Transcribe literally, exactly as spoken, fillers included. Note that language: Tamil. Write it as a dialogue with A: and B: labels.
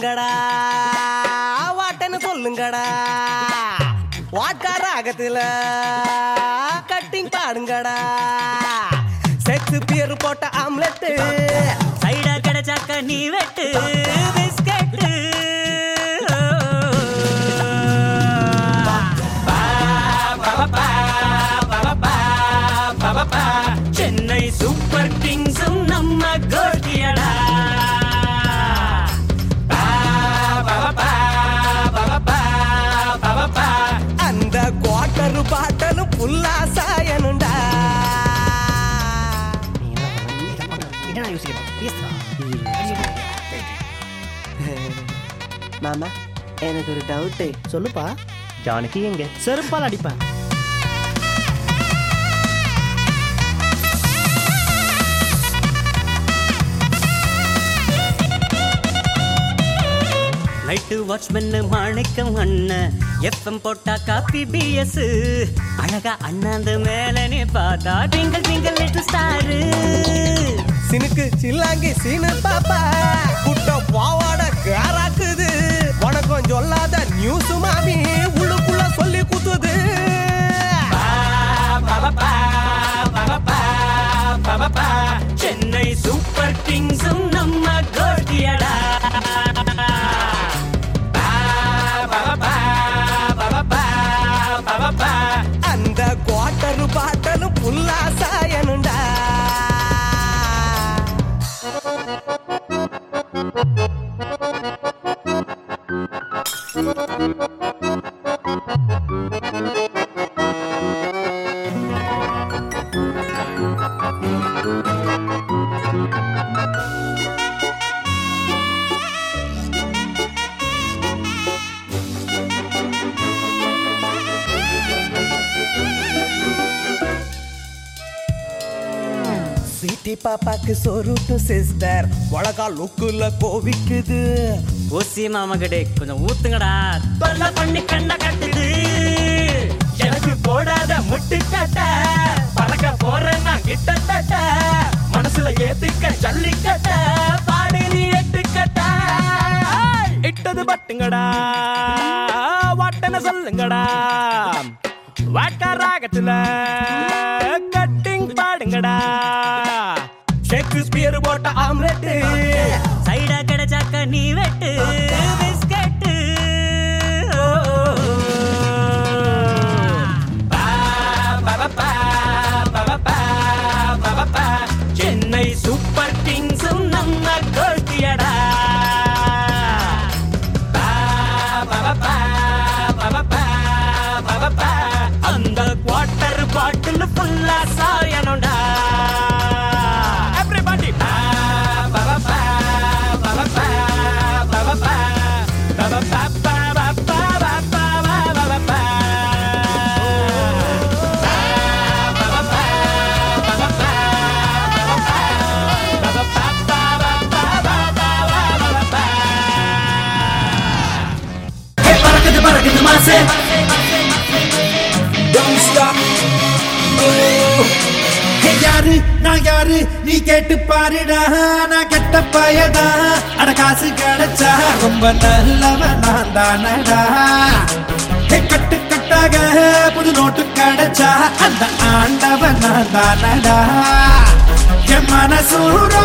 A: பாடுங்கடா வாட்டன்னு சொல்லுங்கடா வாட்டா ராகத்துல கட்டிங் பாடுங்கடா செக்ஸ் பேரு போட்ட ஆம்லெட்
B: சைடா கிடைச்சாக்க நீ வெட்டு பிஸ்கெட்டு சென்னை சூப்பர் கிங்ஸும் நம்ம கோட்டியடா
A: அந்த குவாட்டரு பாட்டனு புல்லா சாயனுண்டா மாமா எனக்கு ஒரு டவுட்
C: சொல்லுப்பா.
A: ஜானகி எங்க?
C: செருப்பால் அடிப்பேன்.
B: நைட்டு வாட்ச்மேன் மாணிக்கம் அண்ணன் எஃப்எம் போட்டா காப்பி பிஎஸ் அழகா அண்ணாந்த மேலனே பார்த்தா டிங்கல் டிங்கல் லிட்டில் ஸ்டாரு
A: சினுக்கு சில்லாங்கி சீனு பாப்பா குட்ட பாவாட காராக்குது உனக்கும் சொல்லாத நியூஸ் மாமி உள்ளுக்குள்ள சொல்லி குத்துது
B: சென்னை சூப்பர் கிங்ஸும் நம்ம கோட்டியடா
A: அந்த குவாட்டரு பாட்டனு புல்லா சாயனுண்டா சிட்டி பாப்பாக்கு சொருட்டு சிஸ்டர் வழக்கா லுக்குல கோவிக்குது
B: ஓசி மாமா கடே கொஞ்சம் ஊத்துங்கடா தொல்லை பண்ணி கண்ண கட்டுது எனக்கு போடாத முட்டு கட்ட பறக்க போறேன் நான் கிட்ட மனசுல ஏத்துக்க ஜல்லிக்கட்ட பாடு நீ எட்டுக்கட்ட
C: இட்டது பட்டுங்கடா வாட்டன சொல்லுங்கடா வாட்டா ராகத்துல கட்டிங் பாடுங்கடா
A: ஷேக்ஸ்பியர் போட்ட ஆம்லெட்
B: சைடா கிடைச்சாக்க நீ வெட்டு பிஸ்கெட்டு சென்னை சூப்பர் கிங்ஸும் நம்ம கோட்டியடா அந்த குவாட்டர் பாட்டில் ஃபுல்லா சாயணும்டா
C: everybody
D: Don't stop. Oh. Hey யாரு நான் யாரு நீ கேட்டு பாருடா நான் கெட்ட பையடா அட காசு கிடைச்சா ரொம்ப நல்லவன் நான் தானடா கட்டு கட்டாக புது நோட்டு கிடைச்சா அந்த ஆண்டவன் நான் தானடா என் மனசூரோ